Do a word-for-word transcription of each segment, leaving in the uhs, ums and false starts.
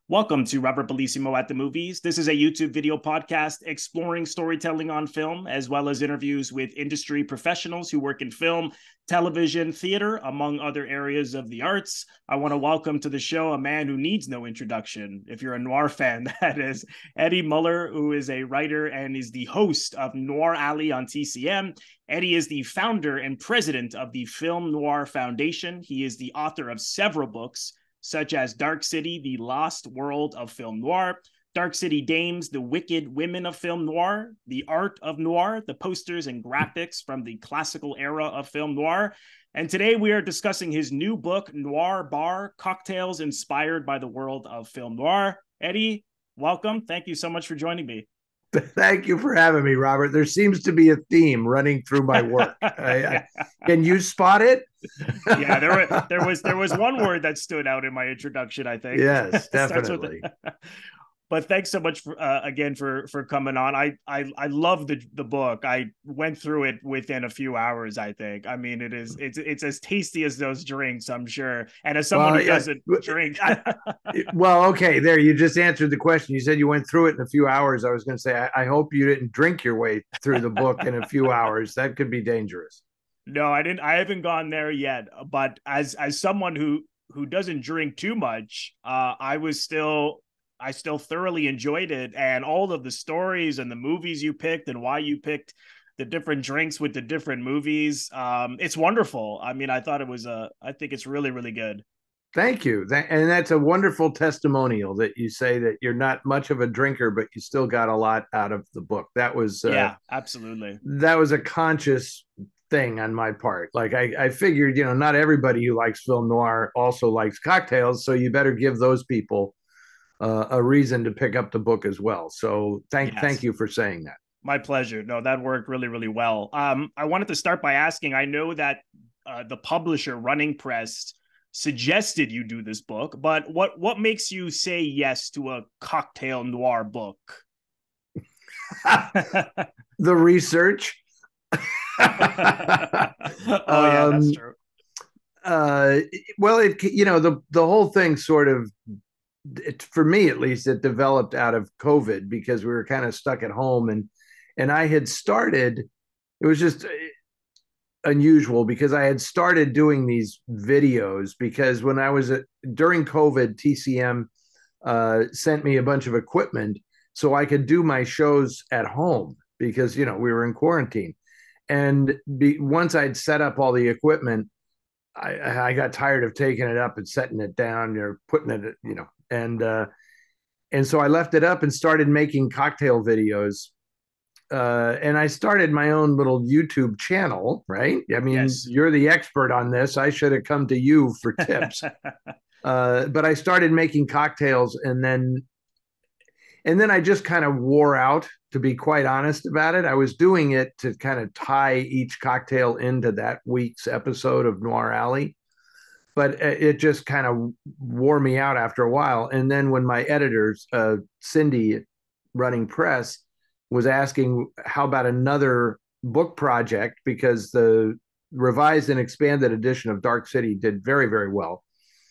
Welcome to Robert Bellissimo at the Movies. This is a YouTube video podcast exploring storytelling on film, as well as interviews with industry professionals who work in film, television, theater, among other areas of the arts. I want to welcome to the show a man who needs no introduction. If you're a noir fan, that is Eddie Muller, who is a writer and is the host of Noir Alley on T C M. Eddie is the founder and president of the Film Noir Foundation. He is the author of several books, such as Dark City, The Lost World of Film Noir, Dark City Dames, The Wicked Women of Film Noir, The Art of Noir, the posters and graphics from the classical era of film noir. And today we are discussing his new book, Noir Bar, Cocktails Inspired by the World of Film Noir. Eddie, welcome. Thank you so much for joining me. Thank you for having me, Robert. There seems to be a theme running through my work. I, I, can you spot it? Yeah, there, were, there was there was one word that stood out in my introduction, I think. Yes, definitely. But thanks so much for, uh, again for for coming on. I I I love the the book. I went through it within a few hours. I think. I mean, it is it's it's as tasty as those drinks, I'm sure. And as someone well, who yeah. doesn't drink, well, okay, there you just answered the question. You said you went through it in a few hours. I was going to say I, I hope you didn't drink your way through the book in a few hours. That could be dangerous. No, I didn't. I haven't gone there yet. But as as someone who who doesn't drink too much, uh, I was still. I still thoroughly enjoyed it, and all of the stories and the movies you picked and why you picked the different drinks with the different movies. Um, it's wonderful. I mean, I thought it was a, I think it's really, really good. Thank you. And that's a wonderful testimonial that you say that you're not much of a drinker, but you still got a lot out of the book. That was, uh, yeah, absolutely. That was a conscious thing on my part. Like I, I figured, you know, not everybody who likes film noir also likes cocktails. So you better give those people Uh, a reason to pick up the book as well. So thank yes. thank you for saying that. My pleasure. No, that worked really, really well. Um, I wanted to start by asking, I know that uh, the publisher Running Press suggested you do this book, but what what makes you say yes to a cocktail noir book? The research. Oh yeah, um, that's true. Uh, well, it you know the the whole thing sort of. It, for me at least, it developed out of COVID because we were kind of stuck at home, and and I had started. It was just unusual because I had started doing these videos because when I was at, during COVID, T C M uh, sent me a bunch of equipment so I could do my shows at home because you know we were in quarantine, and be, once I'd set up all the equipment, I, I got tired of taking it up and setting it down or putting it, you know. And uh, and so I left it up and started making cocktail videos. Uh, and I started my own little YouTube channel, right? I mean, yes. You're the expert on this. I should have come to you for tips. uh, but I started making cocktails, and then and then I just kind of wore out, to be quite honest about it. I was doing it to kind of tie each cocktail into that week's episode of Noir Alley. But it just kind of wore me out after a while. And then when my editors, uh, Cindy Running Press, was asking how about another book project, because the revised and expanded edition of Dark City did very, very well.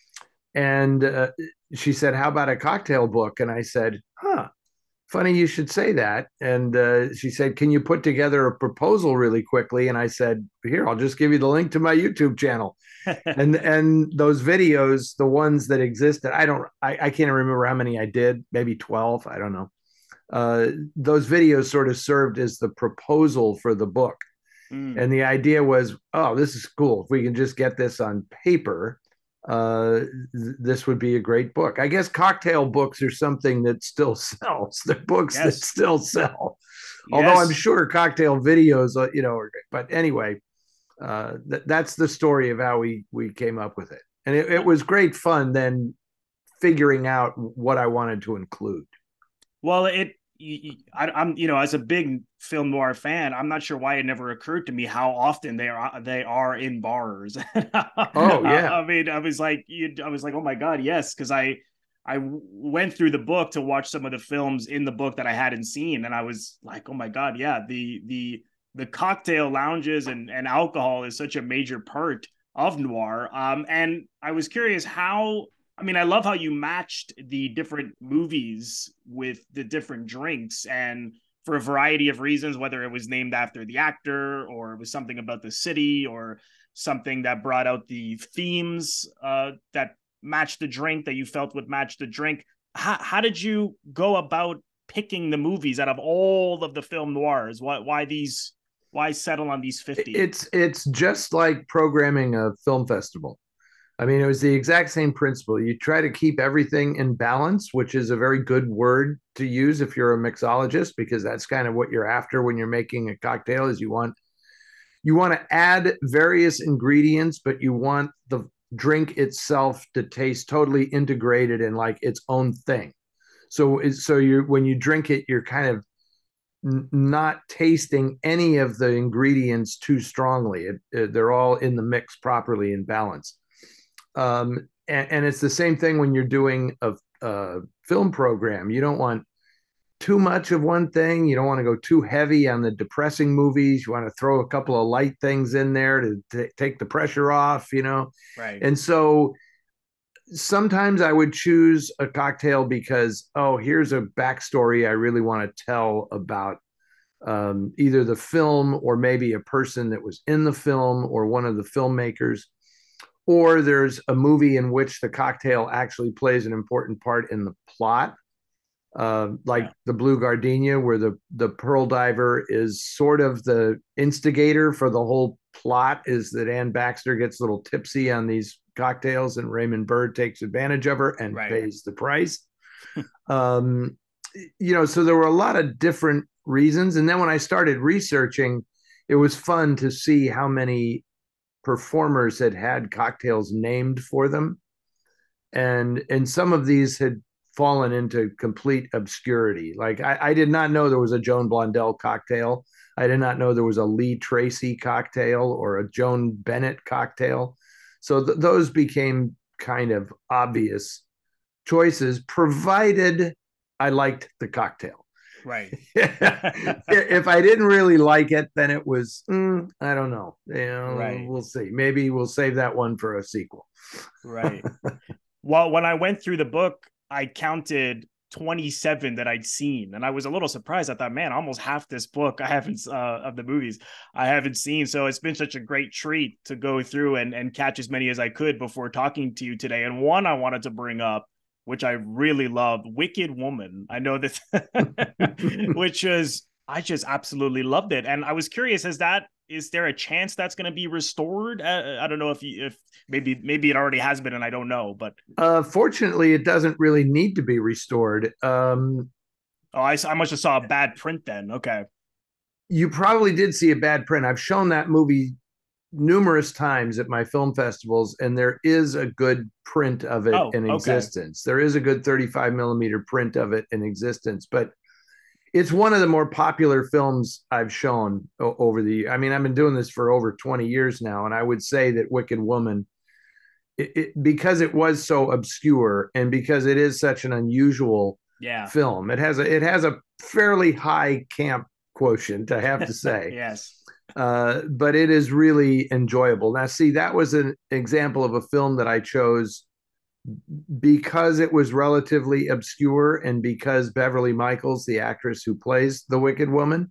And uh, she said, how about a cocktail book? And I said, huh, funny you should say that. And uh, she said, can you put together a proposal really quickly? And I said, here, I'll just give you the link to my YouTube channel. and and those videos, the ones that existed, I don't, I, I can't remember how many I did, maybe twelve, I don't know. Uh, those videos sort of served as the proposal for the book. Mm. And the idea was, oh, this is cool. If we can just get this on paper, uh, th- this would be a great book. I guess cocktail books are something that still sells. They're books yes. that still sell. Yes. Although I'm sure cocktail videos, you know, are, but anyway, uh, th- that's the story of how we, we came up with it. And it, it was great fun then figuring out what I wanted to include. Well, it, I, I'm, you know, as a big film noir fan, I'm not sure why it never occurred to me how often they are they are in bars. Oh yeah, I, I mean, I was like, you, I was like, oh my god, yes, because I, I went through the book to watch some of the films in the book that I hadn't seen, and I was like, oh my god, yeah, the the the cocktail lounges and and alcohol is such a major part of noir. Um, and I was curious how I mean, I love how you matched the different movies with the different drinks, and for a variety of reasons, whether it was named after the actor or it was something about the city or something that brought out the themes uh, that matched the drink that you felt would match the drink. How, how did you go about picking the movies out of all of the film noirs? Why, why these? Why settle on these fifty? It's it's just like programming a film festival. I mean, it was the exact same principle. You try to keep everything in balance, which is a very good word to use if you're a mixologist, because that's kind of what you're after when you're making a cocktail. Is you want you want to add various ingredients, but you want the drink itself to taste totally integrated and like its own thing. So so you when you drink it, you're kind of n- not tasting any of the ingredients too strongly. It, it, they're all in the mix properly in balance. Um, and, and it's the same thing when you're doing a, a film program. You don't want too much of one thing. You don't want to go too heavy on the depressing movies. You want to throw a couple of light things in there to t- take the pressure off, you know? Right. And so sometimes I would choose a cocktail because, oh, here's a backstory I really want to tell about um, either the film or maybe a person that was in the film or one of the filmmakers. Or there's a movie in which the cocktail actually plays an important part in the plot, uh, like yeah. The Blue Gardenia, where the, the pearl diver is sort of the instigator for the whole plot, is that Anne Baxter gets a little tipsy on these cocktails and Raymond Burr takes advantage of her and right. pays the price. um, you know, so there were a lot of different reasons. And then when I started researching, it was fun to see how many performers had had cocktails named for them. And, and some of these had fallen into complete obscurity. Like I, I did not know there was a Joan Blondell cocktail. I did not know there was a Lee Tracy cocktail or a Joan Bennett cocktail. So th- those became kind of obvious choices, provided I liked the cocktail. Right. If I didn't really like it, then it was, mm, I don't know. You know, right. We'll see. Maybe we'll save that one for a sequel. Right. Well, when I went through the book, I counted twenty-seven that I'd seen, and I was a little surprised. I thought, man, almost half this book I haven't uh, of the movies I haven't seen. So it's been such a great treat to go through and and catch as many as I could before talking to you today. And one I wanted to bring up, which I really loved, Wicked Woman. I know this, which is I just absolutely loved it, and I was curious: is that is there a chance that's going to be restored? Uh, I don't know if you, if maybe maybe it already has been, and I don't know. But uh, fortunately, it doesn't really need to be restored. Um, oh, I, I must have saw a bad print then. Okay, you probably did see a bad print. I've shown that movie numerous times at my film festivals, and there is a good print of it oh, in okay. existence. There is a good thirty-five millimeter print of it in existence, but it's one of the more popular films I've shown over the. I mean, I've been doing this for over twenty years now, and I would say that Wicked Woman, it, it, because it was so obscure and because it is such an unusual yeah. film, it has a it has a fairly high camp quotient, I have to say. Yes. Uh, but it is really enjoyable. Now, see, that was an example of a film that I chose because it was relatively obscure and because Beverly Michaels, the actress who plays the Wicked Woman,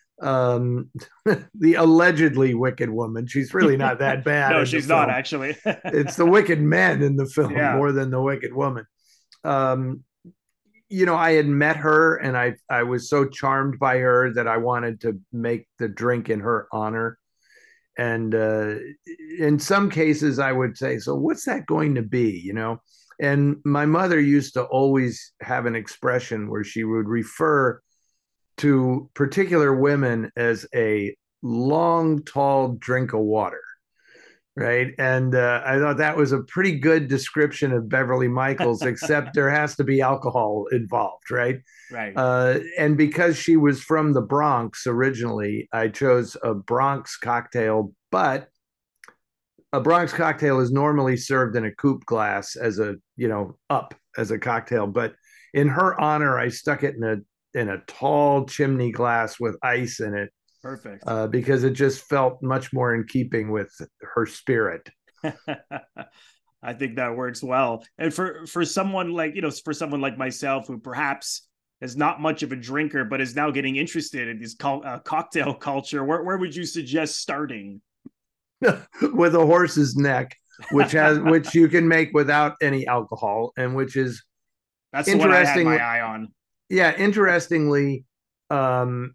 um, the allegedly Wicked Woman, she's really not that bad. No, she's not, actually. It's the wicked men in the film yeah. more than the Wicked Woman. Um, you know, I had met her and I I was so charmed by her that I wanted to make the drink in her honor. And uh, in some cases, I would say, so what's that going to be, you know? And my mother used to always have an expression where she would refer to particular women as a long, tall drink of water. Right. And uh, I thought that was a pretty good description of Beverly Michaels, except there has to be alcohol involved. Right. Right. Uh, and because she was from the Bronx originally, I chose a Bronx cocktail, but a Bronx cocktail is normally served in a coupe glass as a, you know, up as a cocktail. But in her honor, I stuck it in a in a tall chimney glass with ice in it. Perfect. Uh, because it just felt much more in keeping with her spirit. I think that works well. And for for someone like, you know, for someone like myself who perhaps is not much of a drinker, but is now getting interested in this co- uh, cocktail culture, where where would you suggest starting? With a horse's neck, which has which you can make without any alcohol, and which is That's the one I had my interesting. eye on. Yeah, interestingly, um,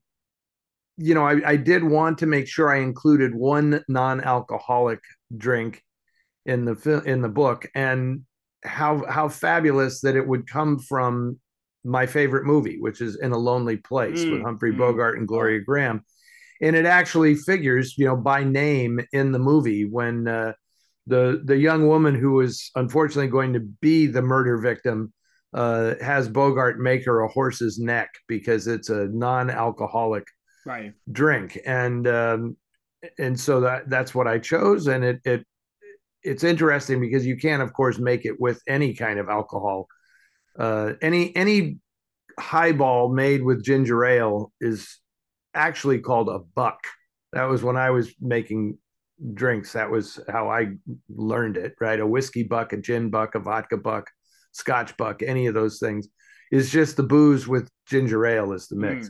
you know, I, I did want to make sure I included one non-alcoholic drink in the in the book, and how how fabulous that it would come from my favorite movie, which is In a Lonely Place with Mm, Humphrey mm. Bogart and Oh, Gloria Graham. And it actually figures, you know, by name in the movie when uh, the the young woman who was unfortunately going to be the murder victim uh, has Bogart make her a horse's neck because it's a non-alcoholic right. drink, and um, and so that that's what I chose, and it it it's interesting because you can, of course, make it with any kind of alcohol. Uh, any any highball made with ginger ale is actually called a buck. That was when I was making drinks. That was how I learned it, right? A whiskey buck, a gin buck, a vodka buck, scotch buck, any of those things is just the booze with ginger ale is the mix. Mm.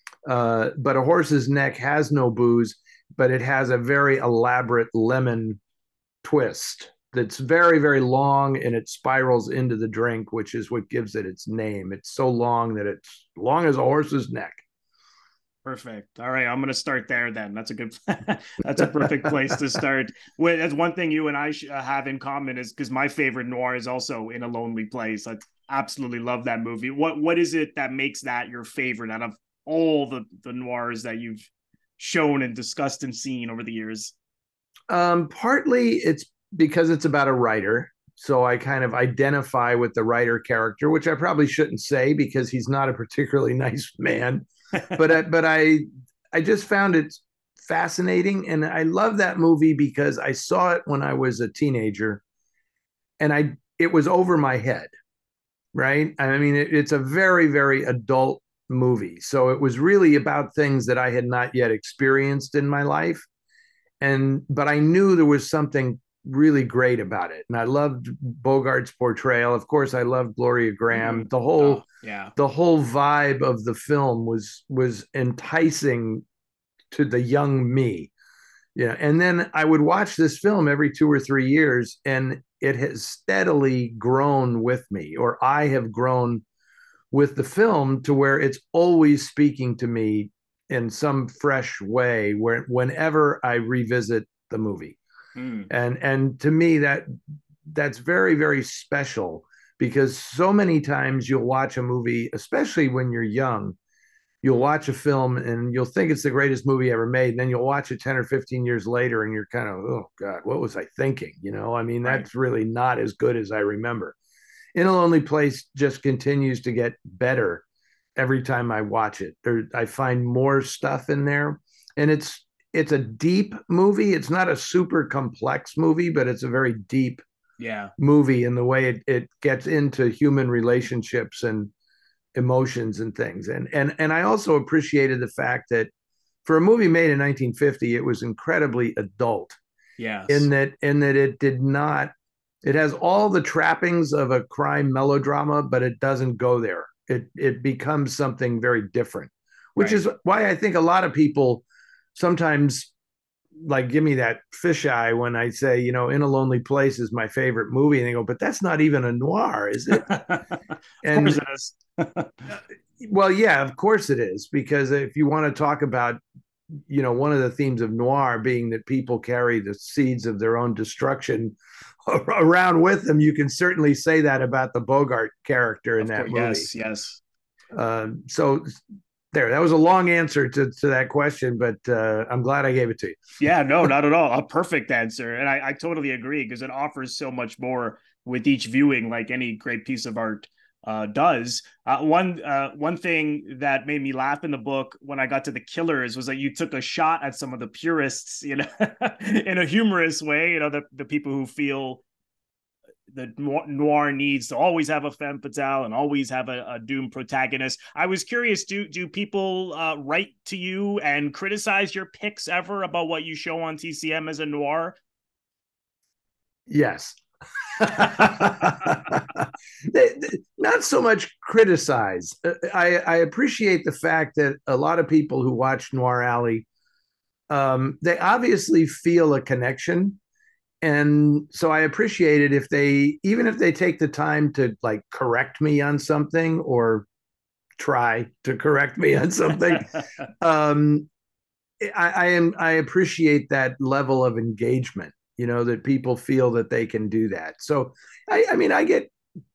Uh, but a horse's neck has no booze, but it has a very elaborate lemon twist that's very, very long, and it spirals into the drink, which is what gives it its name. It's so long that it's long as a horse's neck. Perfect. All right, I'm going to start there then. That's a good, that's a perfect place to start. Well, that's one thing you and I uh, have in common is because my favorite noir is also In a Lonely Place. I absolutely love that movie. What what is it that makes that your favorite out of all the the noirs that you've shown and discussed and seen over the years? Um, partly it's because it's about a writer. So I kind of identify with the writer character, which I probably shouldn't say because he's not a particularly nice man. But I, but I I just found it fascinating, and I love that movie because I saw it when I was a teenager, and I it was over my head, right? I mean, it, it's a very very adult movie, so it was really about things that I had not yet experienced in my life, and but I knew there was something really great about it, and I loved Bogart's portrayal. Of course, I loved Gloria Graham. Mm. The Oh, whole yeah. the whole vibe of the film was was enticing to the young me. Yeah, and then I would watch this film every two or three years, and it has steadily grown with me, or I have grown with the film to where it's always speaking to me in some fresh way where whenever I revisit the movie. Mm. And and to me that that's very, very special because so many times you'll watch a movie, especially when you're young, you'll watch a film and you'll think it's the greatest movie ever made. And then you'll watch it ten or fifteen years later and you're kind of, oh God, what was I thinking? You know, I mean, Right. that's really not as good as I remember. In a Lonely Place just continues to get better every time I watch it. There, I find more stuff in there, and it's it's a deep movie. It's not a super complex movie, but it's a very deep Yeah. movie in the way it, it gets into human relationships and emotions and things. And and and I also appreciated the fact that for a movie made in nineteen fifty, it was incredibly adult in Yes. that in that it did not it has all the trappings of a crime melodrama, but it doesn't go there. It it becomes something very different, which Right. is why I think a lot of people sometimes like give me that fisheye when I say, you know, In a Lonely Place is my favorite movie, and they go, but that's not even a noir, is it? Of course And it is. uh, well, yeah, of course it is, because if you want to talk about, you know, one of the themes of noir being that people carry the seeds of their own destruction around with them, you can certainly say that about the Bogart character in Of that course. movie. Yes. Yes. Um, so there, that was a long answer to, to that question, but uh, I'm glad I gave it to you. Yeah, no, not at all. A perfect answer. And I, I totally agree because it offers so much more with each viewing, like any great piece of art uh, does. Uh, one uh, one thing that made me laugh in the book when I got to the killers was that you took a shot at some of the purists, you know, in a humorous way, you know, the, the people who feel the noir needs to always have a femme fatale and always have a, a doomed protagonist. I was curious, do do people uh, write to you and criticize your picks ever about what you show on T C M as a noir? Yes. Not so much criticize. I, I appreciate the fact that a lot of people who watch Noir Alley, um, they obviously feel a connection. And so I appreciate it if they, even if they take the time to like correct me on something or try to correct me on something. um, I, I am I appreciate that level of engagement, you know, that people feel that they can do that. So I, I mean, I get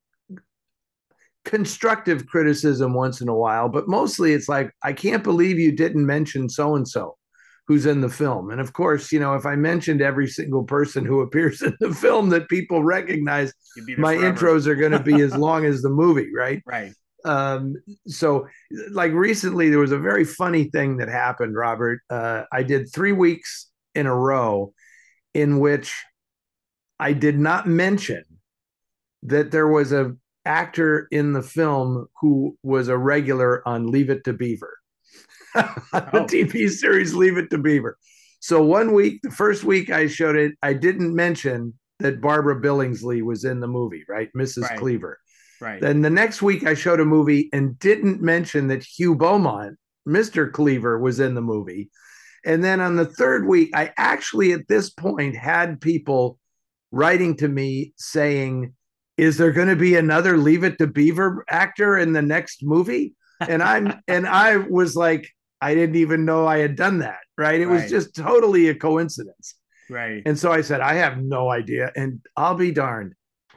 constructive criticism once in a while, but mostly it's like, I can't believe you didn't mention so and so who's in the film. And of course, you know, if I mentioned every single person who appears in the film that people recognize, my forever. Intros are going to be as long as the movie, right? Right. Um, so like recently there was a very funny thing that happened, Robert. Uh, I did three weeks in a row in which I did not mention that there was a actor in the film who was a regular on Leave It to Beaver, the oh. T V series Leave It to Beaver. So one week, the first week I showed it, I didn't mention that Barbara Billingsley was in the movie, right? Missus Right. Cleaver. Right. Then the next week I showed a movie and didn't mention that Hugh Beaumont, Mister Cleaver, was in the movie. And then on the third week, I actually at this point had people writing to me saying, is there going to be another Leave It to Beaver actor in the next movie? And I'm and I was like, I didn't even know I had done that. Right. It right. was just totally a coincidence. Right. And so I said, I have no idea. And I'll be darned.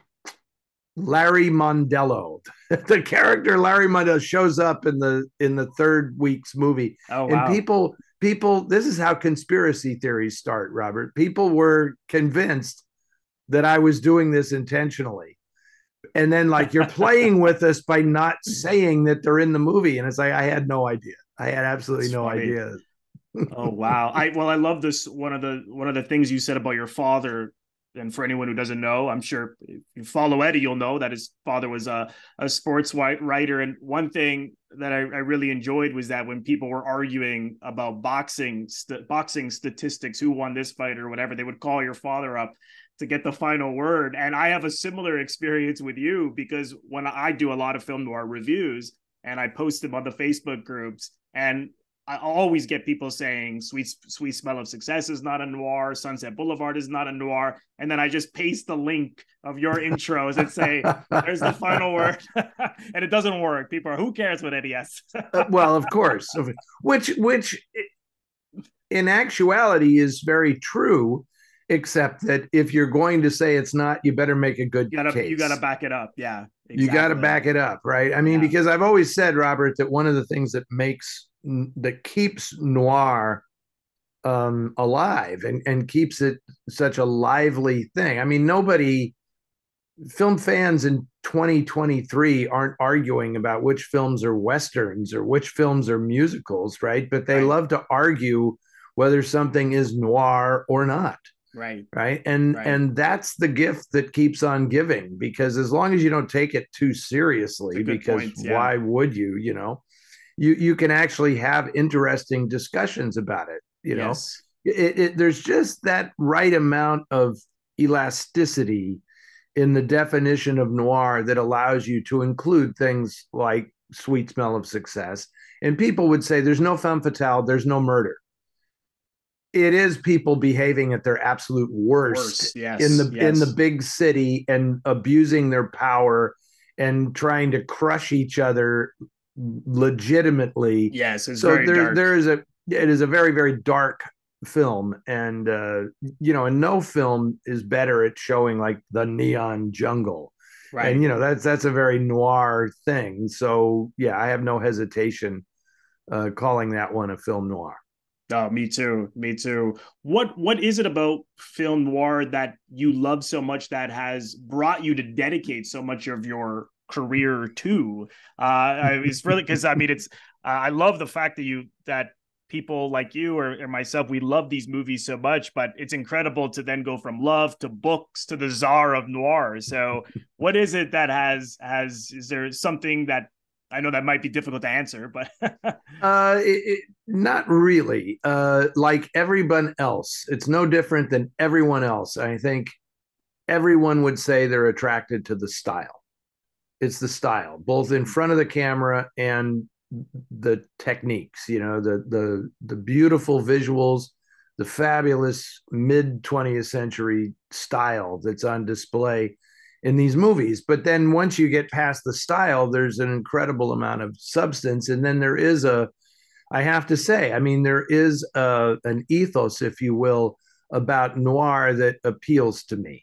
Larry Mondello, the character Larry Mondello shows up in the in the third week's movie. Oh, wow. And people, people, this is how conspiracy theories start, Robert. People were convinced that I was doing this intentionally. And then like you're playing with us by not saying that they're in the movie. And it's like, I had no idea. I had absolutely That's no funny. idea. Oh, wow. I, well, I love this. One of the, one of the things you said about your father, and for anyone who doesn't know, I'm sure if you follow Eddie, you'll know that his father was a, a sports writer. And one thing that I, I really enjoyed was that when people were arguing about boxing, st- boxing statistics, who won this fight or whatever, they would call your father up to get the final word. And I have a similar experience with you, because when I do a lot of film noir reviews and I post them on the Facebook groups, and I always get people saying Sweet Sweet Smell of Success is not a noir, Sunset Boulevard is not a noir. And then I just paste the link of your intros and say, there's the final word. And it doesn't work. People are, who cares what Eddie has? uh, well, of course. Which, which in actuality is very true, except that if you're going to say it's not, you better make a good you gotta, case. You got to back it up. Yeah. Exactly. You got to back it up, right? I mean, yeah. because I've always said, Robert, that one of the things that makes that keeps noir um, alive and, and keeps it such a lively thing. I mean, nobody, film fans in twenty twenty-three aren't arguing about which films are Westerns or which films are musicals, right? But they right. love to argue whether something is noir or not. Right. Right. And right. and that's the gift that keeps on giving, because as long as you don't take it too seriously, because point, yeah. why would you, you know, you, you can actually have interesting discussions about it. You know, yes. it, it, there's just that right amount of elasticity in the definition of noir that allows you to include things like Sweet Smell of Success. And people would say there's no femme fatale, there's no murder. It is people behaving at their absolute worst, worst. Yes. in the yes. in the big city and abusing their power and trying to crush each other legitimately. Yes, it's so very there dark. there is a it is a very very dark film, and uh, you know, and no film is better at showing like the neon jungle, right? And you know, that's that's a very noir thing. So yeah, I have no hesitation uh, calling that one a film noir. Oh, me too. Me too. What What is it about film noir that you love so much that has brought you to dedicate so much of your career to? Uh, it's really because I mean, it's uh, I love the fact that you that people like you or, or myself, we love these movies so much, but it's incredible to then go from love to books to the czar of noir. So, what is it that has has is there something that I know that might be difficult to answer, but uh, it, it, not really. Uh, like everyone else, it's no different than everyone else. I think everyone would say they're attracted to the style. It's the style, both in front of the camera and the techniques, you know, the the the beautiful visuals, the fabulous mid twentieth century style that's on display in these movies. But then once you get past the style, there's an incredible amount of substance. And then there is a, I have to say, I mean, there is a, an ethos, if you will, about noir that appeals to me.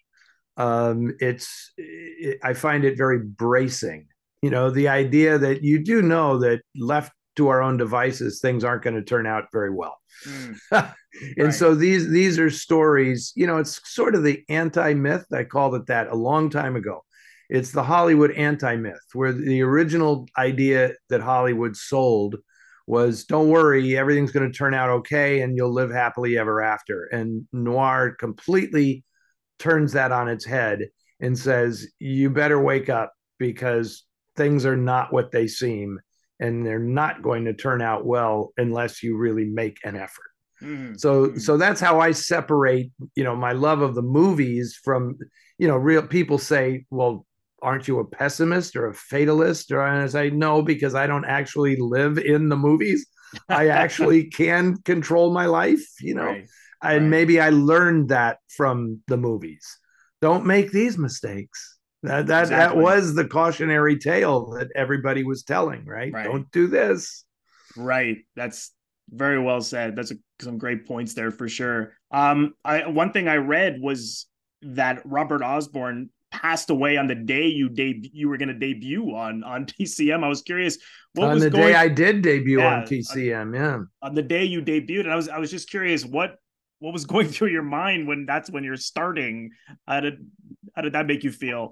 Um, it's it, I find it very bracing. You know, the idea that you do know that left to our own devices, things aren't going to turn out very well. Mm, and right. So these these are stories. You know, it's sort of the anti-myth. I called it that a long time ago. It's the Hollywood anti-myth, where the original idea that Hollywood sold was, don't worry, everything's going to turn out okay, and you'll live happily ever after. And noir completely turns that on its head and says, you better wake up, because things are not what they seem, and they're not going to turn out well unless you really make an effort. Mm-hmm. So, mm-hmm. so that's how I separate, you know, my love of the movies from, you know, real people say, well, aren't you a pessimist or a fatalist? Or I say, no, because I don't actually live in the movies. I actually can control my life, you know, right. and right. maybe I learned that from the movies. Don't make these mistakes. That that, exactly. that was the cautionary tale that everybody was telling, right? right? Don't do this. Right. That's very well said. That's a, some great points there for sure. Um, I one thing I read was that Robert Osborne passed away on the day you deb- you were going to debut on on T C M. I was curious what on was the going- day I did debut yeah, on T C M. On, yeah, on the day you debuted, and I was I was just curious what what was going through your mind when that's when you're starting. How did how did that make you feel?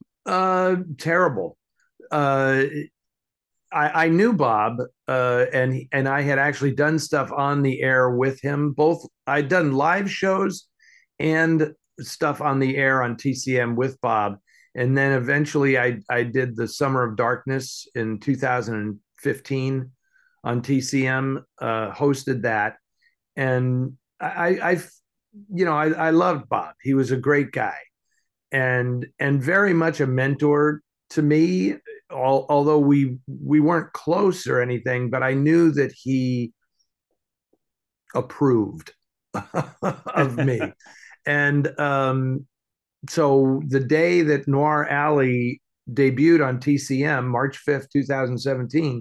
Uh, terrible. Uh, I, I knew Bob, uh, and and I had actually done stuff on the air with him. Both I'd done live shows and stuff on the air on T C M with Bob, and then eventually I I did the Summer of Darkness in two thousand fifteen on T C M, uh, hosted that, and I, I you know I, I loved Bob. He was a great guy, and and very much a mentor to me. All, although we we weren't close or anything, but I knew that he approved of me. And um, so the day that Noir Alley debuted on T C M, March fifth, twenty seventeen,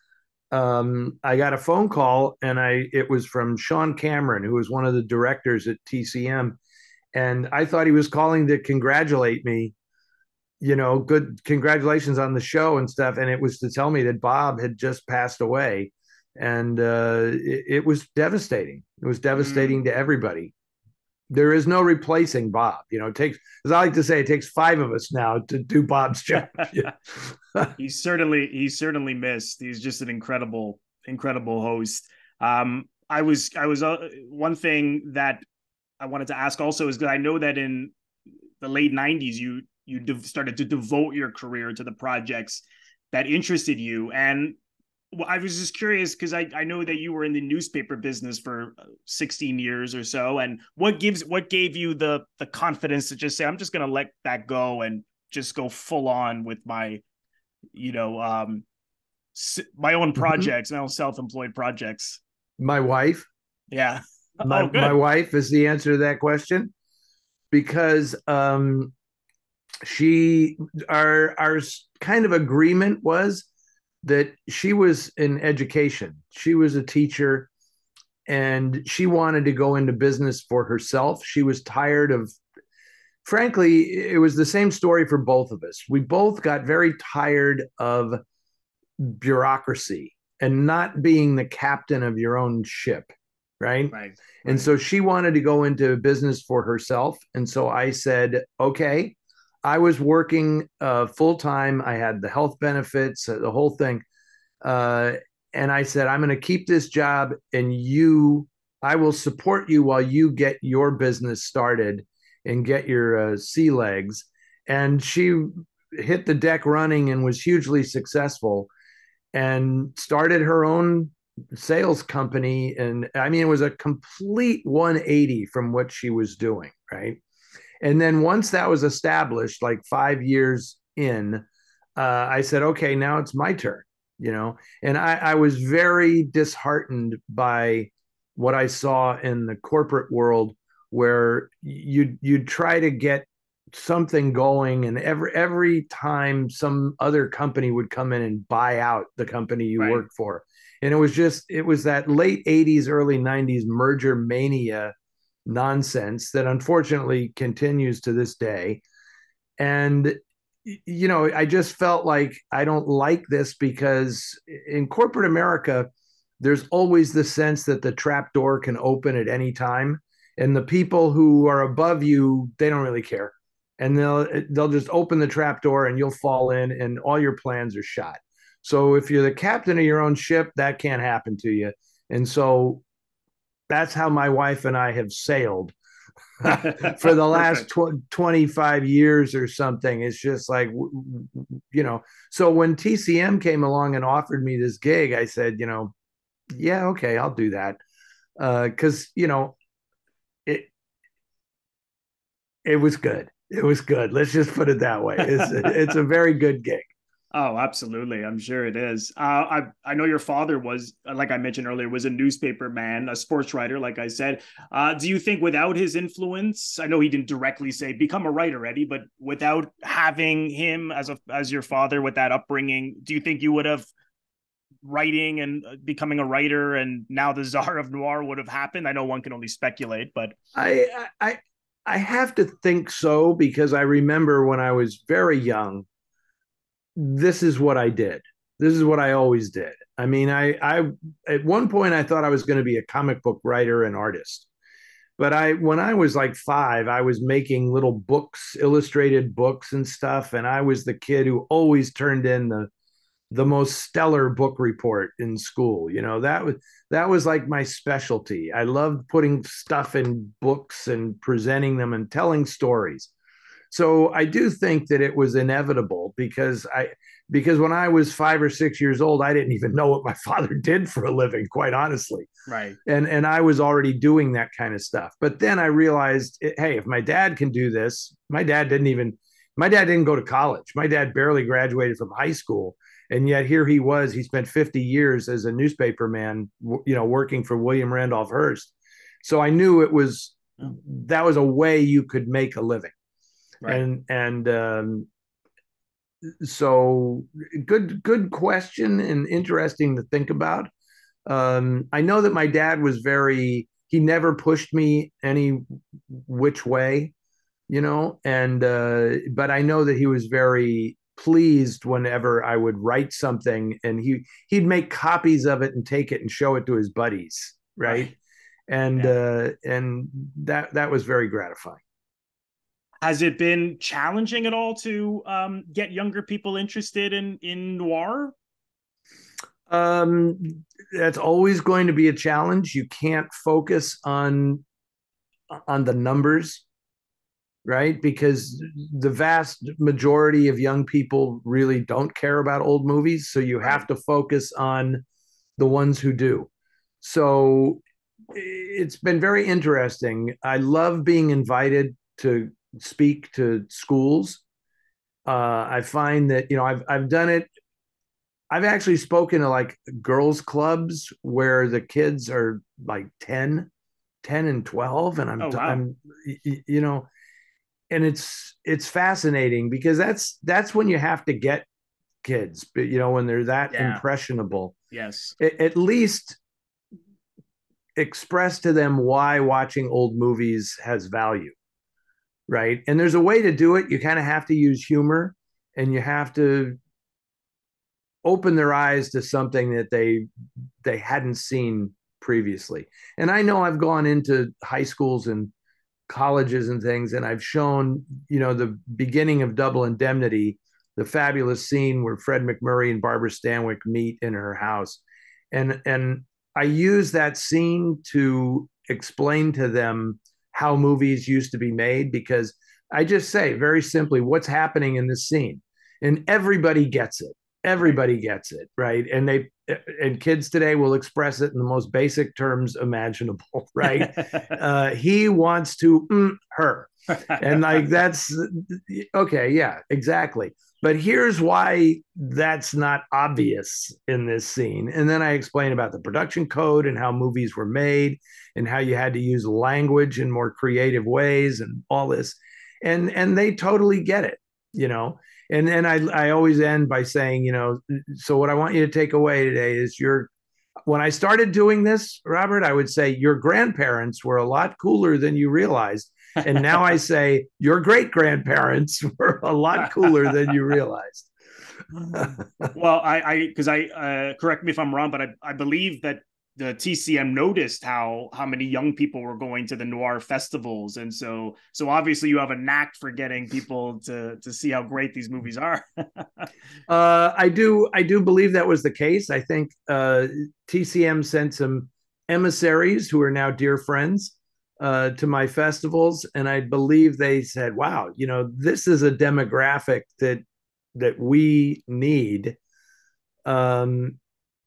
um, I got a phone call, and I it was from Sean Cameron, who was one of the directors at T C M. And I thought he was calling to congratulate me, you know, good congratulations on the show and stuff. And it was to tell me that Bob had just passed away. And uh, it, it was devastating. It was devastating mm. to everybody. There is no replacing Bob. You know, it takes, as I like to say, it takes five of us now to do Bob's job. he's certainly, he's certainly missed. He's just an incredible, incredible host. Um, I was, I was, uh, one thing that I wanted to ask also is that I know that in the late nineties, you, you de- started to devote your career to the projects that interested you. And I was just curious because I, I know that you were in the newspaper business for sixteen years or so. And what gives what gave you the the confidence to just say, I'm just going to let that go and just go full on with my, you know, um, my own projects, mm-hmm. my own self-employed projects? My wife. Yeah. My, oh, good. my wife is the answer to that question, because um, she our our kind of agreement was that she was in education. She was a teacher, and she wanted to go into business for herself. She was tired of, frankly, it was the same story for both of us. We both got very tired of bureaucracy and not being the captain of your own ship, right? Right. And right. So she wanted to go into business for herself. And so I said, okay. I was working uh, full-time. I had the health benefits, uh, the whole thing. Uh, and I said, I'm going to keep this job, and you, I will support you while you get your business started and get your uh, sea legs. And she hit the deck running and was hugely successful and started her own sales company. And I mean, it was a complete one eighty from what she was doing, right? And then once that was established, like five years in, uh, I said, okay, now it's my turn, you know. And I, I was very disheartened by what I saw in the corporate world, where you you'd try to get something going, and every every time some other company would come in and buy out the company you Right. worked for. And it was just it was that late eighties, early nineties merger mania nonsense that unfortunately continues to this day. And you know, I just felt like I don't like this, because in corporate America, there's always the sense that the trap door can open at any time. And the people who are above you, they don't really care. And they'll they'll just open the trap door and you'll fall in and all your plans are shot. So if you're the captain of your own ship, that can't happen to you. And so that's how my wife and I have sailed for the last Perfect. tw- twenty-five years or something. It's just like, you know, so when T C M came along and offered me this gig, I said, you know, yeah, okay, I'll do that. Uh, cause you know, it, it was good. It was good. Let's just put it that way. It's, it's a very good gig. Oh, absolutely. I'm sure it is. Uh, I I know your father was, like I mentioned earlier, was a newspaper man, a sports writer, like I said. Uh, do you think without his influence, I know he didn't directly say become a writer, Eddie, but without having him as a as your father with that upbringing, do you think you would have writing and uh, becoming a writer, and now the czar of noir would have happened? I know one can only speculate, but I, I, I have to think so, because I remember when I was very young, this is what I did. This is what I always did. I mean, I, I at one point I thought I was going to be a comic book writer and artist. But I, when I was like five, I was making little books, illustrated books and stuff, and I was the kid who always turned in the the most stellar book report in school. You know, that was that was like my specialty. I loved putting stuff in books and presenting them and telling stories. So I do think that it was inevitable, because I because when I was five or six years old, I didn't even know what my father did for a living, quite honestly. right. And and I was already doing that kind of stuff. But then I realized, hey, if my dad can do this, my dad didn't even my dad didn't go to college. My dad barely graduated from high school, and yet here he was. He spent fifty years as a newspaper man, you know, working for William Randolph Hearst. So I knew it was Oh, that was a way you could make a living. right. And and um, so good good question, and interesting to think about. Um, I know that my dad was very he never pushed me any which way, you know, and uh, but I know that he was very pleased whenever I would write something, and he he'd make copies of it and take it and show it to his buddies, right? Right. And Yeah. uh, and that that was very gratifying. Has it been challenging at all to um, get younger people interested in in noir? Um, that's always going to be a challenge. You can't focus on on the numbers, right? Because the vast majority of young people really don't care about old movies. So you have Right. to focus on the ones who do. So it's been very interesting. I love being invited to speak to schools. Uh, I find that, you know, I've I've done it. I've actually spoken to like girls clubs where the kids are like ten, ten and twelve, and I'm Oh wow. I'm you know, and it's it's fascinating, because that's that's when you have to get kids, but you know, when they're that Yeah. impressionable, Yes. at least express to them why watching old movies has value, right? And there's a way to do it. You kind of have to use humor, and you have to open their eyes to something that they they hadn't seen previously. And I know I've gone into high schools and colleges and things, and I've shown, you know, the beginning of Double Indemnity, the fabulous scene where Fred MacMurray and Barbara Stanwyck meet in her house. And and I use that scene to explain to them how movies used to be made, because I just say very simply what's happening in this scene, and everybody gets it. Right. Everybody gets it, right? And they and kids today will express it in the most basic terms imaginable, right? Uh, he wants to mm, her. And like that's okay, yeah, exactly. But here's why that's not obvious in this scene. And then I explain about the production code and how movies were made and how you had to use language in more creative ways and all this. And and they totally get it, you know. And and I I always end by saying, you know, so what I want you to take away today is your when I started doing this, Robert, I would say your grandparents were a lot cooler than you realized. And now I say your great grandparents were a lot cooler than you realized. Well, I, I, because I, uh, correct me if I'm wrong, but I, I believe that the T C M noticed how how many young people were going to the noir festivals, and so so obviously you have a knack for getting people to to see how great these movies are. uh, I do I do believe that was the case. I think uh, T C M sent some emissaries who are now dear friends uh, to my festivals, and I believe they said, "Wow, you know, this is a demographic that that we need." Um,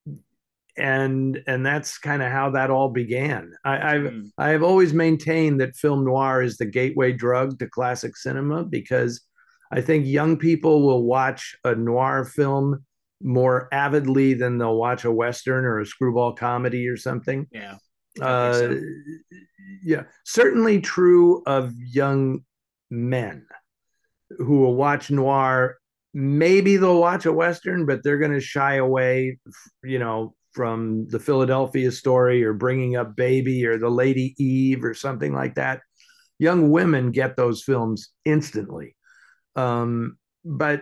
and and that's kind of how that all began. I, I've mm. I've always maintained that film noir is the gateway drug to classic cinema because I think young people will watch a noir film more avidly than they'll watch a western or a screwball comedy or something. Yeah, uh, so. Yeah, certainly true of young men who will watch noir. Maybe they'll watch a western, but they're going to shy away, you know, from the Philadelphia Story or Bringing Up Baby or The Lady Eve or something like that. Young women get those films instantly. Um, but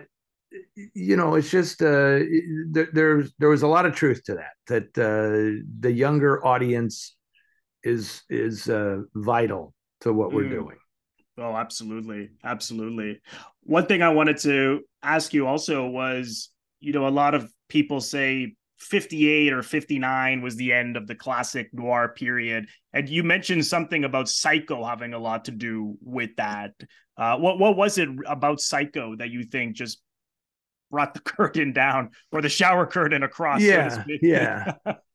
you know, it's just uh, there, there's there was a lot of truth to that. That uh, the younger audience is is uh, vital to what mm. we're doing. Oh, absolutely, absolutely. One thing I wanted to ask you also was, you know, a lot of people say fifty-eight or fifty-nine was the end of the classic noir period. And you mentioned something about Psycho having a lot to do with that. Uh, what, what was it about Psycho that you think just brought the curtain down or the shower curtain across? Yeah, so to speak? yeah.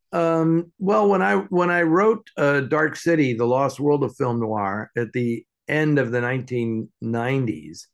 um, well, when I, when I wrote uh, Dark City, The Lost World of Film Noir at the end of the nineteen nineties,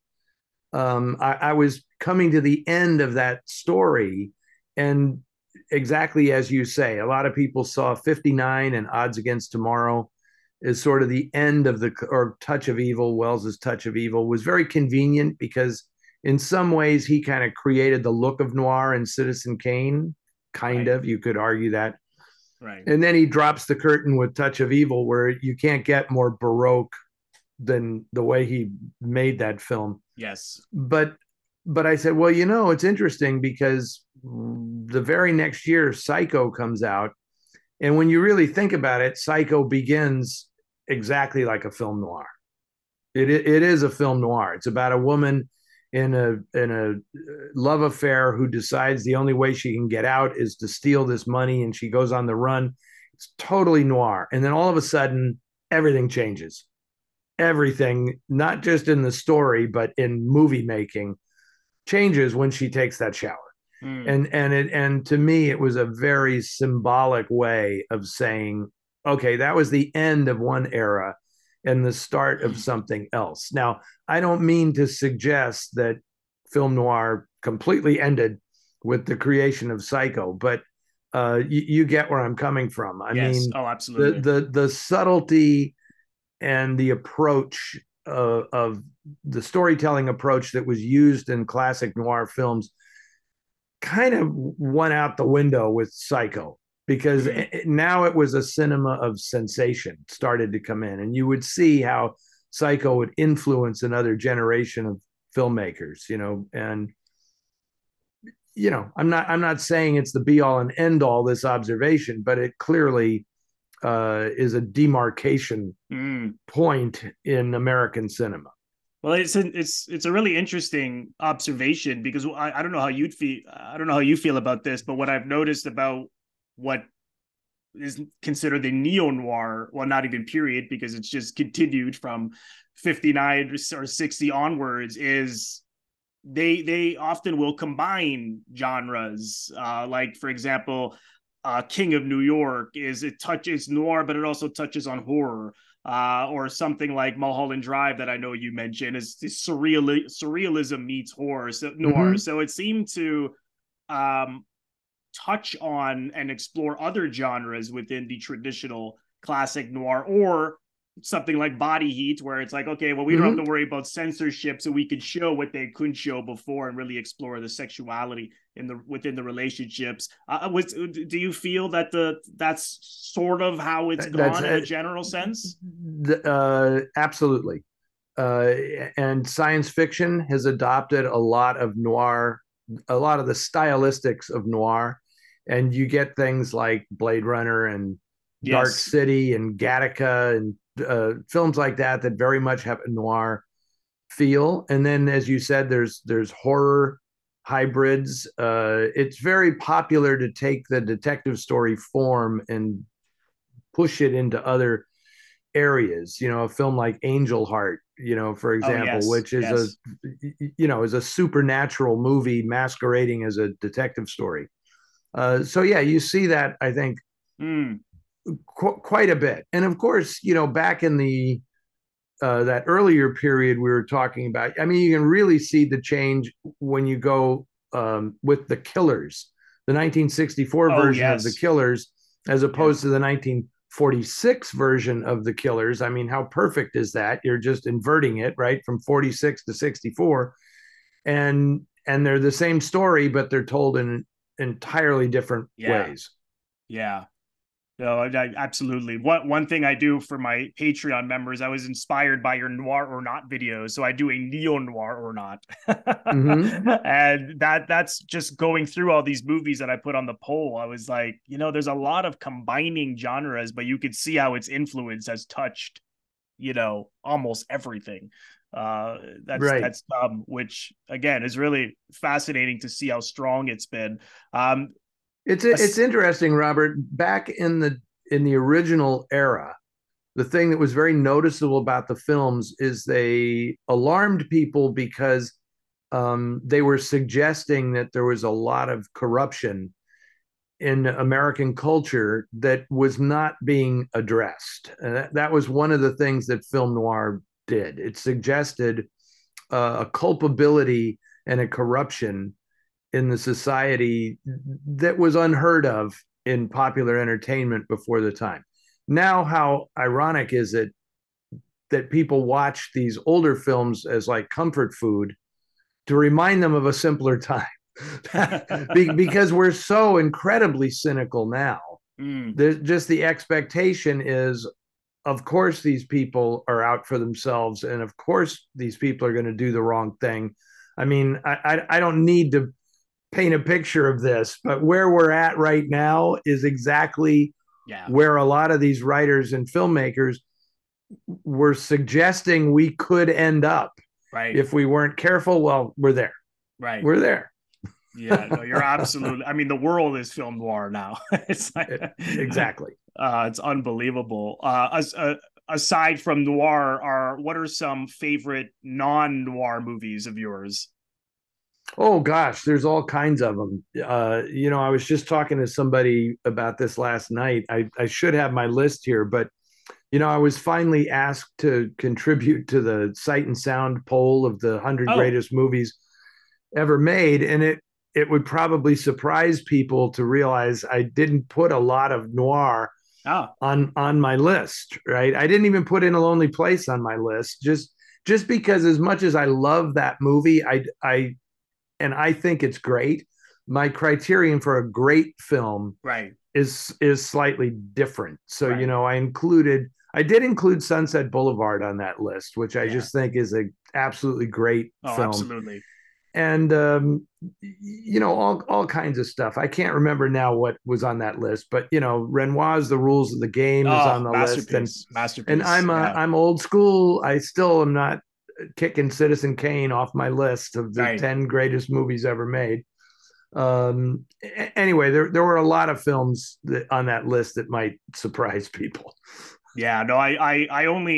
um, I, I was coming to the end of that story. And exactly as you say, a lot of people saw fifty-nine and Odds Against Tomorrow as sort of the end of the, or Touch of Evil, Wells's Touch of Evil was very convenient because in some ways he kind of created the look of noir in Citizen Kane, kind right. of, you could argue that. Right. And then he drops the curtain with Touch of Evil, where you can't get more Baroque than the way he made that film. Yes. But but I said, well, you know, it's interesting because the very next year Psycho comes out. And when you really think about it, Psycho begins exactly like a film noir. It it is a film noir. It's about a woman in a in a love affair who decides the only way she can get out is to steal this money, and she goes on the run. It's totally noir. And then all of a sudden, everything changes. Everything, not just in the story, but in movie making, changes when she takes that shower. Mm. And and it and to me, it was a very symbolic way of saying, okay, that was the end of one era and the start of something else. Now, I don't mean to suggest that film noir completely ended with the creation of Psycho, but uh, you, you get where I'm coming from. I yes. mean, oh, absolutely. The, the the subtlety and the approach uh, of the storytelling approach that was used in classic noir films kind of went out the window with Psycho, because mm-hmm. it, now it was a cinema of sensation started to come in, and you would see how Psycho would influence another generation of filmmakers, you know, and you know, I'm not I'm not saying it's the be all and end all, this observation, but it clearly uh, is a demarcation mm. point in American cinema. Well, it's a, it's it's a really interesting observation, because I, I don't know how you'd feel I don't know how you feel about this, but what I've noticed about what is considered the neo-noir, well, not even period, because it's just continued from fifty-nine or sixty onwards, is they they often will combine genres. Uh, like for example, uh, King of New York is it touches noir, but it also touches on horror. Uh, or something like Mulholland Drive that I know you mentioned is, is surreal surrealism meets horror, so noir. Mm-hmm. So it seemed to um, touch on and explore other genres within the traditional classic noir, or something like Body Heat, where it's like, okay, well, we don't have Mm-hmm. to worry about censorship, so we can show what they couldn't show before and really explore the sexuality in the within the relationships. Uh, was, do you feel that the that's sort of how it's That's gone in a uh, general sense? uh, absolutely. Uh, and science fiction has adopted a lot of noir, a lot of the stylistics of noir, and you get things like Blade Runner and Dark Yes. City and Gattaca and uh, films like that that very much have a noir feel. And then, as you said, there's there's horror hybrids. Uh, it's very popular to take the detective story form and push it into other areas. You know, a film like Angel Heart, you know, for Oh example, yes, which is a, yes. you know, is a supernatural movie masquerading as a detective story. Uh, so yeah, you see that, I think, Mm. qu- quite a bit. And of course, you know, back in the uh, that earlier period we were talking about, I mean, you can really see the change when you go um, with the Killers, the nineteen sixty-four Oh version of the yes, Killers, as yeah. opposed to the nineteen forty-six version of the Killers. I mean, how perfect is that? You're just inverting it, right, from forty-six to sixty-four, and and they're the same story, but they're told in entirely different Yeah, ways. yeah. No, I, absolutely. One one thing I do for my Patreon members, I was inspired by your noir or not videos, so I do a neo noir or not, Mm-hmm. and that that's just going through all these movies that I put on the poll. I was like, you know, there's a lot of combining genres, but you could see how its influence has touched, you know, almost everything. Uh, that's Right. that's um, which again is really fascinating to see how strong it's been. Um, It's it's interesting, Robert. Back in the in the original era, the thing that was very noticeable about the films is they alarmed people because um, they were suggesting that there was a lot of corruption in American culture that was not being addressed. And that, that was one of the things that film noir did. It suggested uh, a culpability and a corruption in the society that was unheard of in popular entertainment before the time. Now, how ironic is it that people watch these older films as like comfort food to remind them of a simpler time? Because we're so incredibly cynical now. mm, There's just the expectation is, of course, these people are out for themselves, and of course, these people are going to do the wrong thing. I mean, I, I, I don't need to paint a picture of this, but where we're at right now is exactly yeah, where a lot of these writers and filmmakers were suggesting we could end up right, if we weren't careful. Well, we're there. right. We're there. Yeah, no, you're absolutely. I mean, the world is film noir now. It's like, Exactly. uh, it's unbelievable. Uh, as, uh, aside from noir, are what are some favorite non-noir movies of yours? Oh gosh, there's all kinds of them. Uh, you know, I was just talking to somebody about this last night. I, I should have my list here, but you know, I was finally asked to contribute to the Sight and Sound poll of the one hundred Oh, greatest movies ever made, and it it would probably surprise people to realize I didn't put a lot of noir ah, on on my list, right? I didn't even put In a Lonely Place on my list, just just because as much as I love that movie, I I and I think it's great. My criterion for a great film right, is is slightly different. So, you right, know, I included I did include Sunset Boulevard on that list, which I yeah. just think is a absolutely great Oh, film. absolutely. And um, you know, all all kinds of stuff. I can't remember now what was on that list, but you know, Renoir's The Rules of the Game is Oh, on the list, and masterpiece, and masterpiece. I'm uh, Yeah, I'm old school. I still am not kicking Citizen Kane off my list of the right. ten greatest movies ever made. Um, anyway, there there were a lot of films that, on that list that might surprise people. Yeah, no, I, I, I only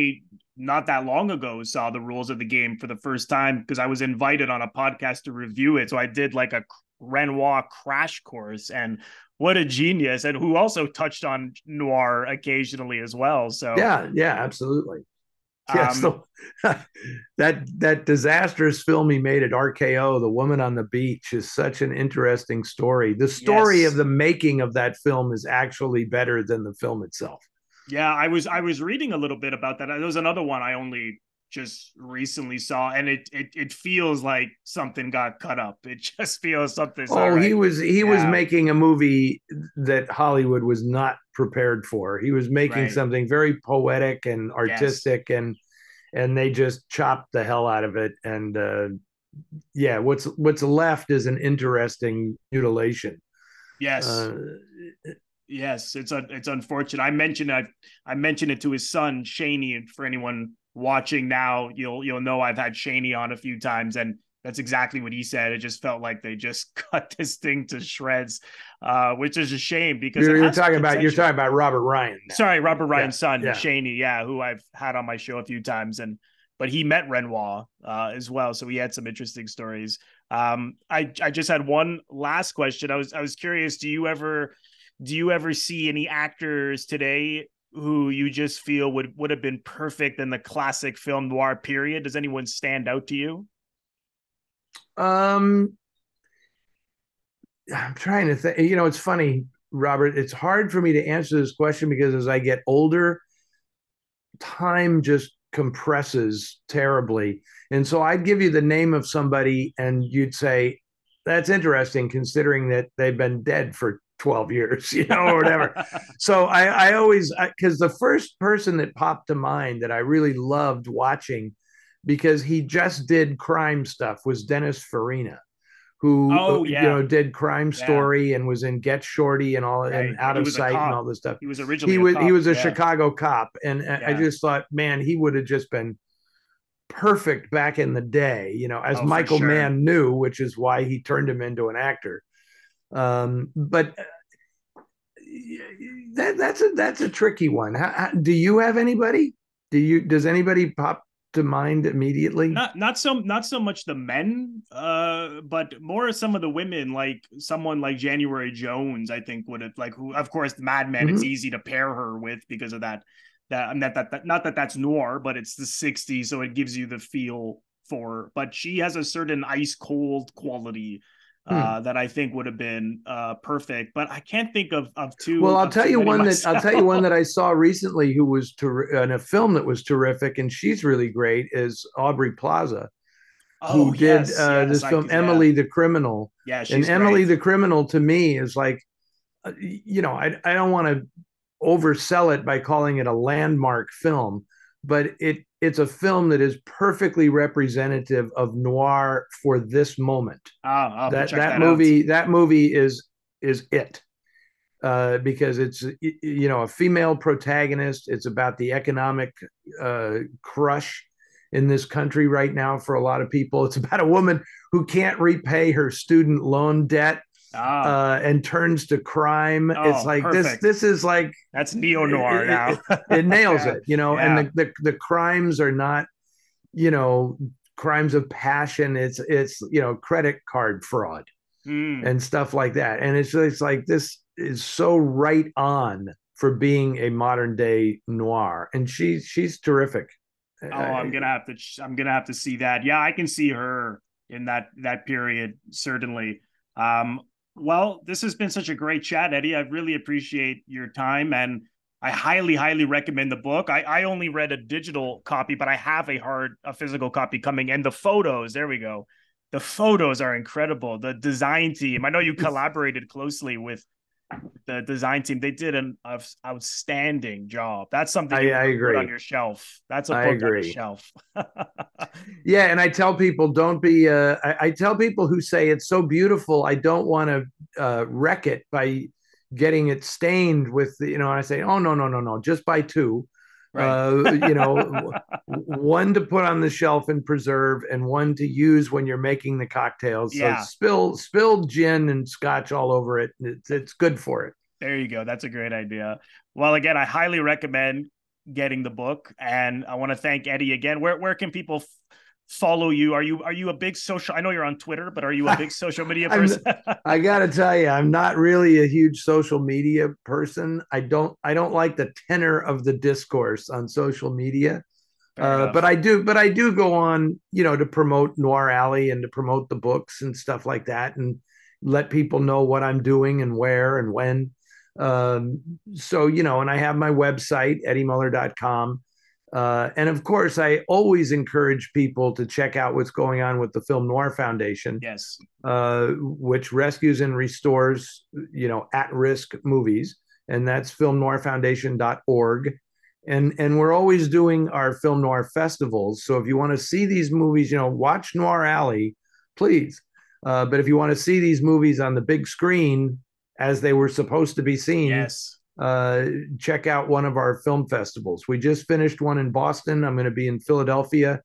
not that long ago saw the rules of the game for the first time because I was invited on a podcast to review it. So I did like a Renoir crash course, and what a genius, and who also touched on noir occasionally as well. So Yeah, yeah, absolutely. Yeah, um so that that disastrous film he made at R K O, The Woman on the Beach, is such an interesting story. The story of yes. the making of that film is actually better than the film itself. Yeah, I was I was reading a little bit about that. There was another one I only just recently saw, and it it it feels like something got cut up. It just feels something's all Oh, he right. was he was Yeah, making a movie that Hollywood was not prepared for. He was making right. something very poetic and Yes. artistic, and and they just chopped the hell out of it. And uh, yeah, what's what's left is an interesting mutilation. Yes. Uh, Yes, it's a, it's unfortunate. I mentioned I I mentioned it to his son Shaney. For anyone watching now, you'll you'll know I've had Shaney on a few times, and that's exactly what he said. It just felt like they just cut this thing to shreds, uh, which is a shame because it you're, you're has talking about you're potential. talking about Robert Ryan now. Sorry, Robert Yeah, Ryan's son, yeah. Shaney, yeah, who I've had on my show a few times, and but he met Renoir uh, as well, so he had some interesting stories. Um, I I just had one last question. I was I was curious. Do you ever do you ever see any actors today who you just feel would would have been perfect in the classic film noir period? Does anyone stand out to you? Um, I'm trying to think. You know, it's funny, Robert. It's hard for me to answer this question because as I get older, time just compresses terribly. And so I'd give you the name of somebody and you'd say, that's interesting considering that they've been dead for twelve years, you know, or whatever. So I, I always, because the first person that popped to mind that I really loved watching because he just did crime stuff was Dennis Farina, who uh, Oh you yeah, know did Crime yeah, Story and was in Get Shorty and all and right. And Out he of was a Sight and cop. all this stuff. He was He originally a was he cop. was a Yeah, Chicago cop, and I yeah. just thought, man, he would have just been perfect back in the day, you know, as Oh, for Michael sure. Mann knew, which is why he turned him into an actor. Um, but uh, that that's a that's a tricky one. How, how, do you have anybody? Do you does anybody pop to mind immediately? Not not so not so much the men, uh, but more some of the women, like someone like January Jones. I think would have like who, of course, Mad Men. It's Mm-hmm. easy to pair her with because of that. That and that, that that not that that's noir, but it's the sixties, so it gives you the feel for. But she has a certain ice cold quality Hmm. uh, that I think would have been uh, perfect. But I can't think of of Well, too I'll of tell too you many one that I'll tell you one myself. that I saw recently who was ter- in a film that was terrific, and she's really great. Is Aubrey Plaza, who Oh did yes, uh, yes, this I film could. Yeah, Emily the Criminal. yeah, And she's Emily great. the Criminal to me is like, uh, you know, I I don't want to oversell it by calling it a landmark film, but it it's a film that is perfectly representative of noir for this moment. Oh, I'll have to That check that that out. movie that movie is is it uh, because it's you know a female protagonist. It's about the economic uh, crush in this country right now for a lot of people. It's about a woman who can't repay her student loan debt Ah, uh, and turns to crime. It's oh, like this. perfect. This is like That's neo noir it, now. it, it nails Yeah, it, you know. And yeah. the, the the crimes are not you know crimes of passion. It's it's you know credit card fraud Mm. and stuff like that. And it's it's like this is so right on for being a modern day noir, and she's she's terrific. Oh, Uh, I'm gonna have to. I'm gonna have to see that. Yeah, I can see her in that that period certainly. Um, well, this has been such a great chat, Eddie. I really appreciate your time, and I highly, highly recommend the book. I I only read a digital copy, but I have a hard, a physical copy coming, and the photos. There we go. The photos are incredible. The design team. I know you collaborated closely with the design team. They did an outstanding job. That's something I, you I want to put on agree. your shelf. That's a I book on the agree. shelf. Yeah, and I tell people don't be. Uh, I, I tell people who say it's so beautiful, I don't want to uh, wreck it by getting it stained with. You know, I say, oh no, no, no, no, just buy two. Right. Uh, you know, one to put on the shelf and preserve, and one to use when you're making the cocktails. So Yeah. spill spilled gin and scotch all over it. It's it's good for it. There you go. That's a great idea. Well, again, I highly recommend. getting the book. And I want to thank Eddie again. Where where can people f- follow you? Are you are you a big social? I know you're on Twitter, but are you a big social media person? I gotta tell you, I'm not really a huge social media person. I don't I don't like the tenor of the discourse on social media. Uh, but I do, but I do go on, you know, to promote Noir Alley and to promote the books and stuff like that, and let people know what I'm doing and where and when. Um, so, you know, and I have my website, eddie muller dot com. Uh, and of course, I always encourage people to check out what's going on with the Film Noir Foundation, yes, uh, which rescues and restores, you know, at-risk movies, and that's film noir foundation dot org. And and we're always doing our film noir festivals. So if you want to see these movies, you know, watch Noir Alley, please. Uh, but if you want to see these movies on the big screen as they were supposed to be seen, yes, uh, check out one of our film festivals. We just finished one in Boston. I'm going to be in Philadelphia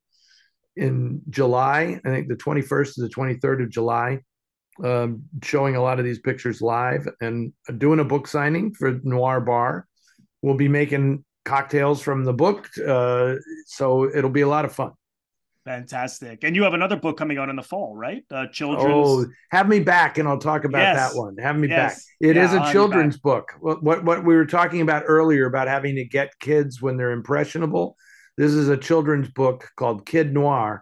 in July. I think the twenty-first to the twenty-third of July, um, showing a lot of these pictures live and doing a book signing for Noir Bar. We'll be making cocktails from the book, uh, so it'll be a lot of fun. fantastic. And you have another book coming out in the fall, right? Uh, children's. Oh, have me back, and I'll talk about Yes. that one. Have me Yes. back. It Yeah, is a I'll have you children's back. book. What, what what we were talking about earlier about having to get kids when they're impressionable. This is a children's book called Kid Noir.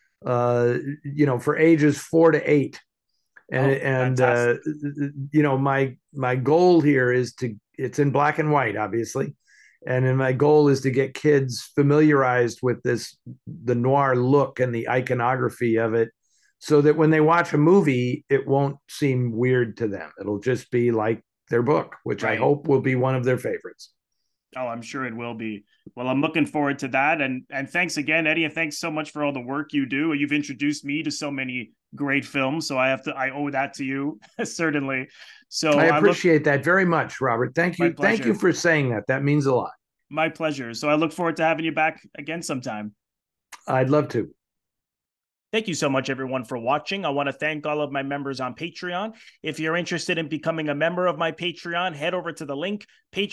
Uh, you know, for ages four to eight. And Oh, and uh, you know, my my goal here is to, it's in black and white, obviously, and then my goal is to get kids familiarized with this, the noir look and the iconography of it, so that when they watch a movie, it won't seem weird to them. It'll just be like their book, which Right. I hope will be one of their favorites. Oh, I'm sure it will be. Well, I'm looking forward to that. And and thanks again, Eddie. And thanks so much for all the work you do. You've introduced me to so many great films. So I have to, I owe that to you, certainly. So I I look, appreciate that very much, Robert. Thank my you. Thank you pleasure. for saying that. That means a lot. My pleasure. So I look forward to having you back again sometime. I'd love to. Thank you so much, everyone, for watching. I want to thank all of my members on Patreon. If you're interested in becoming a member of my Patreon, head over to the link,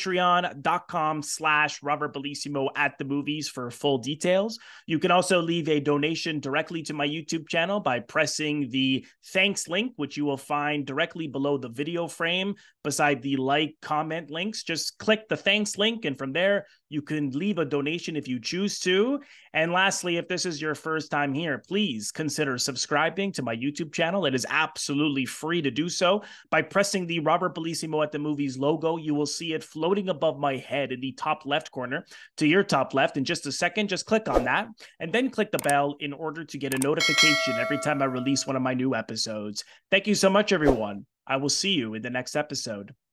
patreon.com slash Robert Bellissimo at the movies for full details. You can also leave a donation directly to my YouTube channel by pressing the thanks link, which you will find directly below the video frame beside the like, comment links. Just click the thanks link, and from there, you can leave a donation if you choose to. And lastly, if this is your first time here, please consider subscribing to my YouTube channel. It is absolutely free to do so. By pressing the Robert Bellissimo at the Movies logo, you will see it floating above my head in the top left corner to your top left. In just a second, just click on that and then click the bell in order to get a notification every time I release one of my new episodes. Thank you so much, everyone. I will see you in the next episode.